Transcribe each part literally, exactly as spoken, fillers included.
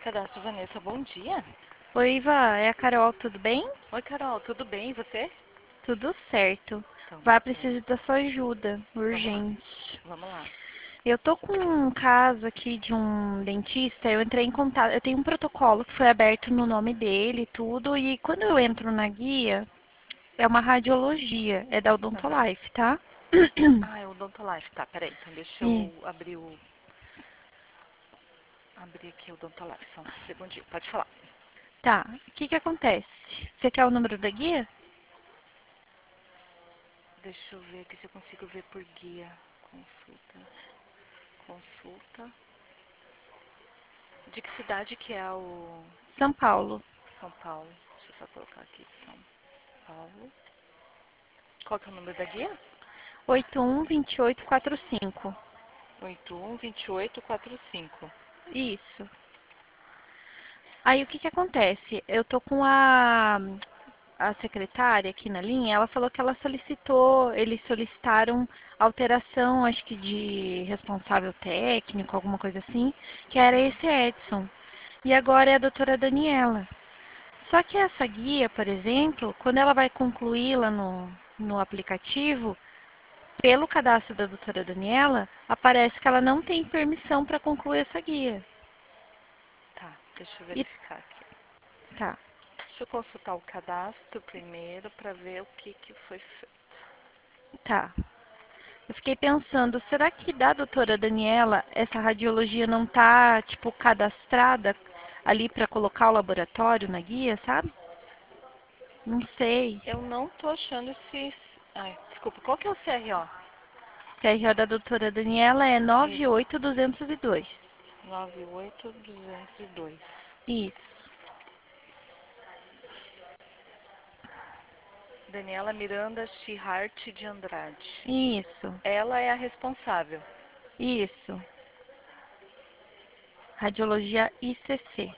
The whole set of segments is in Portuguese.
Cadastro Vanessa, bom dia. Oi, Iva, é a Carol, tudo bem? Oi, Carol, tudo bem? E você? Tudo certo. Então, Vá, joia. preciso da sua ajuda, Vamos lá, urgente. vamos lá. Eu tô com um caso aqui de um dentista, eu entrei em contato, eu tenho um protocolo que foi aberto no nome dele e tudo, e quando eu entro na guia, é uma radiologia, é da Aham. Odontolife, tá? Ah, é o Odontolife. Tá, peraí. Então deixa E, eu abrir o... Abrir aqui o Odontolife, só um segundinho. Pode falar. tá, o que que acontece? Você quer o número da guia? Deixa eu ver aqui se eu consigo ver por guia. Consulta. Consulta. De que cidade que é o... São Paulo, São Paulo. Deixa eu só colocar aqui. São Paulo. Qual que é o número da guia? oito um dois oito quatro cinco. oito um dois oito quatro cinco. Isso. Aí o que que acontece? Eu tô com a a secretária aqui na linha, ela falou que ela solicitou, eles solicitaram alteração, acho que de responsável técnico, alguma coisa assim, que era esse Edson. E agora é a doutora Daniela. Só que essa guia, por exemplo, quando ela vai concluí-la no, no aplicativo, pelo cadastro da doutora Daniela, aparece que ela não tem permissão para concluir essa guia. Tá, deixa eu E verificar aqui. tá. Deixa eu consultar o cadastro primeiro para ver o que, que foi feito. Tá. Eu fiquei pensando, será que da doutora Daniela essa radiologia não tá, tipo, cadastrada ali para colocar o laboratório na guia, sabe? Não sei. Eu não tô achando esse. Ai, desculpa, qual que é o C R O? C R O da doutora Daniela é nove Isso, oito dois zero dois. nove oito duzentos e dois. Isso, Daniela Miranda Chihart de Andrade. isso, Ela é a responsável. isso. Radiologia I C C.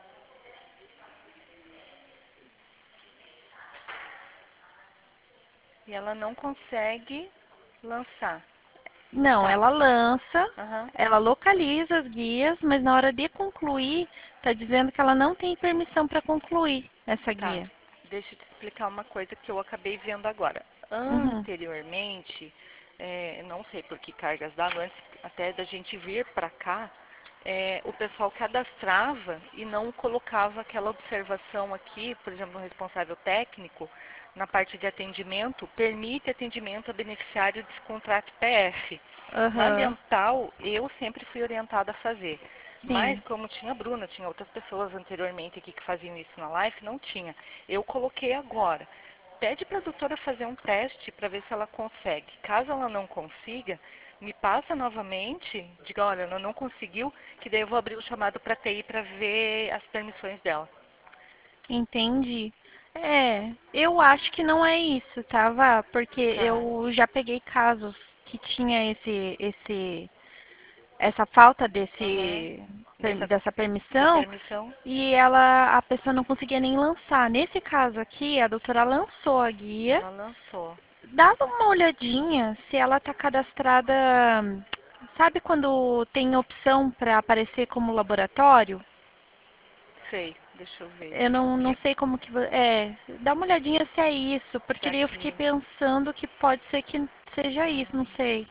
E ela não consegue lançar. Não, Tá. ela lança, Aham. ela localiza as guias, mas na hora de concluir, tá dizendo que ela não tem permissão para concluir essa Tá. guia. Deixa eu te explicar uma coisa que eu acabei vendo agora. Uhum, Anteriormente, é, não sei por que cargas d'água, antes até da gente vir para cá, é, o pessoal cadastrava e não colocava aquela observação aqui, por exemplo, no responsável técnico, na parte de atendimento, permite atendimento a beneficiário de contrato P F. Na aham, dental, eu sempre fui orientada a fazer. Mas sim. como tinha a Bruna, tinha outras pessoas anteriormente aqui que faziam isso na live, não tinha. Eu coloquei agora. Pede para a doutora fazer um teste para ver se ela consegue. Caso ela não consiga, me passa novamente, diga, olha, ela não conseguiu, que daí eu vou abrir o chamado para T I para ver as permissões dela. Entendi. É, eu acho que não é isso, tá, Vá? Porque Tá. eu já peguei casos que tinha esse, esse, essa falta Uhum. desse, per- Dessa dessa de permissão permissão? e ela, a pessoa não conseguia nem lançar. Nesse caso aqui, a doutora lançou a guia, Ela lançou. dava uma olhadinha se ela tá cadastrada. Sabe quando tem opção para aparecer como laboratório? Sei, deixa eu ver Eu não, não aqui. sei como que. vo- É, dá uma olhadinha se é isso, Se porque daí eu fiquei aqui. pensando que pode ser que seja isso, não Hum. sei.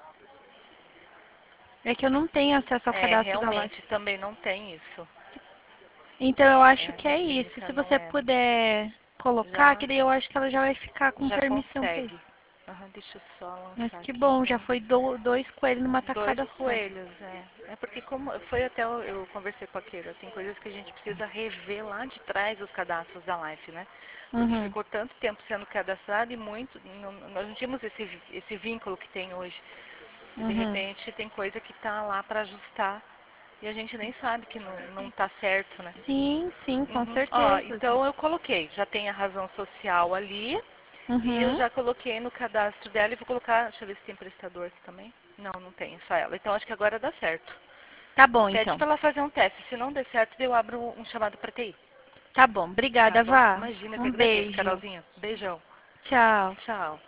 É que eu não tenho acesso ao É, cadastro da Life. realmente também não tem isso. Então eu acho É, que na é isso. clínica Se não você é. puder colocar, que Já, daí eu acho que ela já vai ficar com já permissão pra consegue. isso. Aham, deixa eu só Mas lançar que aqui bom, já então. foi do- dois coelhos numa Dois tacada só. coelhos, é. É porque como foi até eu, eu conversei com aquele, tem coisas que a gente precisa rever lá de trás os cadastros da Life, né? Porque Uhum, ficou tanto tempo sendo cadastrado e muito, não- nós não tínhamos esse, esse vínculo que tem hoje. E de uhum. repente tem coisa que tá lá para ajustar e a gente nem sabe que não, não tá certo, né? Sim, sim, com Uhum. Ó, certeza. então eu coloquei, já tem a razão social ali e eu Uhum. já coloquei no cadastro dela e vou colocar, deixa eu ver se tem prestador aqui também. Não, não tem, é só ela. Então acho que agora dá certo. Tá bom, Pede então. pra ela fazer um teste. Se não der certo, eu abro um chamado pra T I. Tá bom. Tá Obrigada, bom? Vá. Imagina, eu que Um agradeço, beijo. Carolzinha. Beijão. Tchau. Tchau.